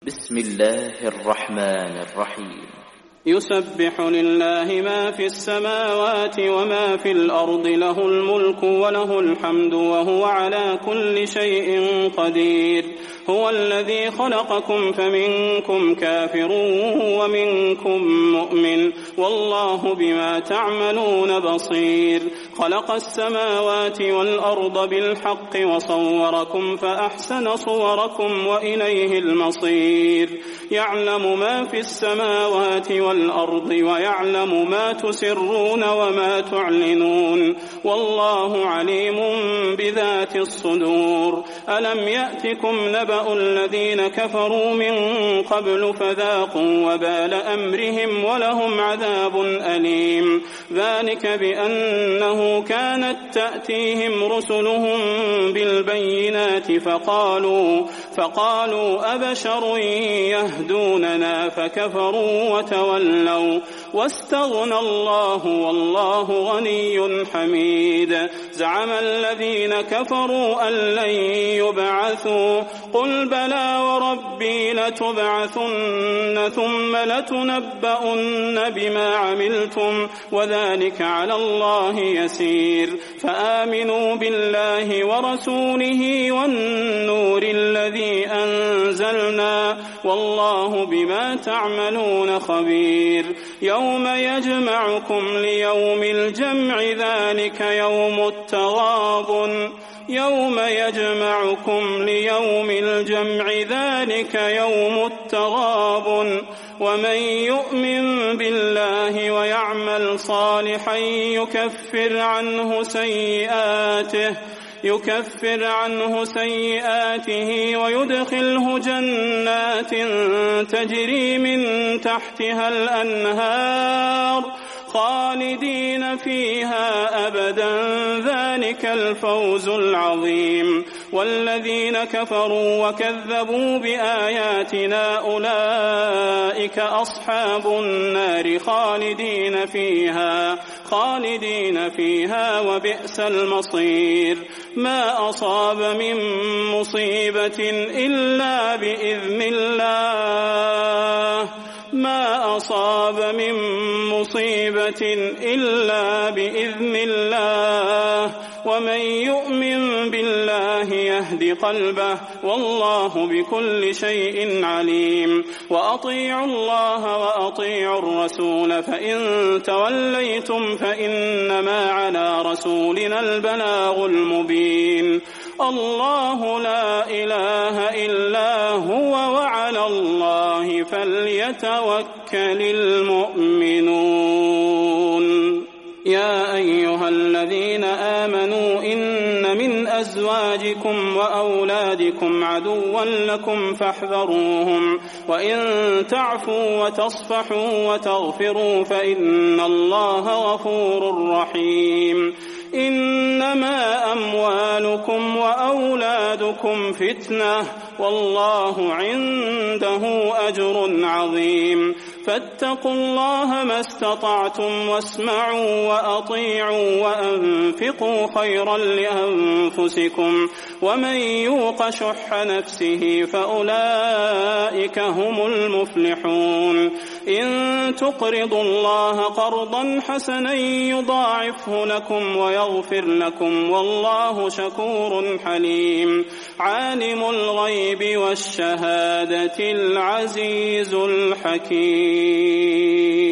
بسم الله الرحمن الرحيم. يسبح لله ما في السماوات وما في الأرض، له الملك وله الحمد وهو على كل شيء قدير. هو الذي خلقكم فمنكم كافر ومنكم مؤمن، والله بما تعملون بصير. خلق السماوات والأرض بالحق وصوركم فأحسن صوركم وإليه المصير. يعلم ما في السماوات والأرض ويعلم ما تسرون وما تعلنون، والله عليم بذات الصدور. ألم يأتكم نبأ الذين كفروا من قبل فذاقوا وبال أمرهم ولهم عذاب أليم. ذلك بأنه كانت تأتيهم رسلهم بالبينات فقالوا أبشر يهدوننا فكفروا وتولوا واستغنى الله والله غني حميد. زعم الذين كفروا أن لن يبعثوا، قل بلى وربي لتبعثن ثم لتنبؤن بما عملتم وذلك على الله يسير. فآمنوا بالله ورسوله والنور الذي أنزلنا، والله بما تعملون خبير. يوم يجمعكم ليوم الجمع ذلك يوم التغابن، يوم يجمعكم ليوم الجمع ذلك يوم التغابن. ومن يؤمن بالله ويعمل صالحا يكفر عنه سيئاته ويدخله جنات تجري من تحتها الأنهار خالدين فيها أبدا، ذلك الفوز العظيم. والذين كفروا وكذبوا بآياتنا أولئك أصحاب النار خالدين فيها وبئس المصير. ما أصاب من مصيبة إلا بإذن الله، ما أصاب من مصيبة إلا بإذن الله، ومن يؤمن بالله يهد قلبه، والله بكل شيء عليم. وأطيعوا الله وأطيعوا الرسول، فإن توليتم فإنما على رسولنا البلاغ المبين. الله لا إله إلا هو وعلى الله فليتوكل المؤمنون. يا أيها الذين آمنوا إن من أزواجكم وأولادكم عدوا لكم فاحذروهم، وإن تعفوا وتصفحوا وتغفروا فإن الله غفور رحيم. إنما أموالكم وأولادكم فتنة، والله عنده أجر عظيم. فاتقوا الله ما استطعتم واسمعوا وأطيعوا وأنفقوا خيرا لأنفسكم، ومن يوق شح نفسه فأولئك هم المفلحون. إن تقرضوا الله قرضا حسنا يضاعفه لكم ويغفر لكم، والله شكور حليم. عالم الغيب والشهادة العزيز الحكيم.